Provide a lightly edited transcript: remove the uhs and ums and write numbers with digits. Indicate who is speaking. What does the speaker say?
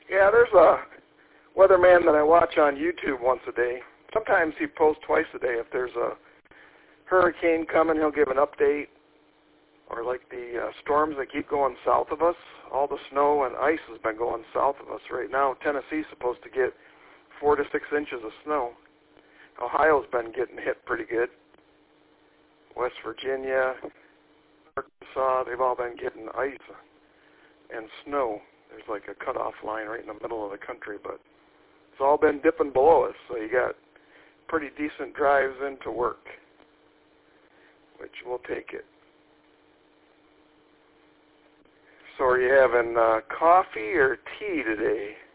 Speaker 1: Yeah, there's a weatherman that I watch on YouTube once a day. Sometimes he posts twice a day. If there's a hurricane coming, he'll give an update. Or like the storms that keep going south of us, all the snow and ice has been going south of us right now. Tennessee's supposed to get 4 to 6 inches of snow. Ohio's been getting hit pretty good. West Virginia, Arkansas, they've all been getting ice and snow. There's like a cutoff line right in the middle of the country, but it's all been dipping below us, so you got pretty decent drives into work, which we'll take it. So are you having coffee or tea today?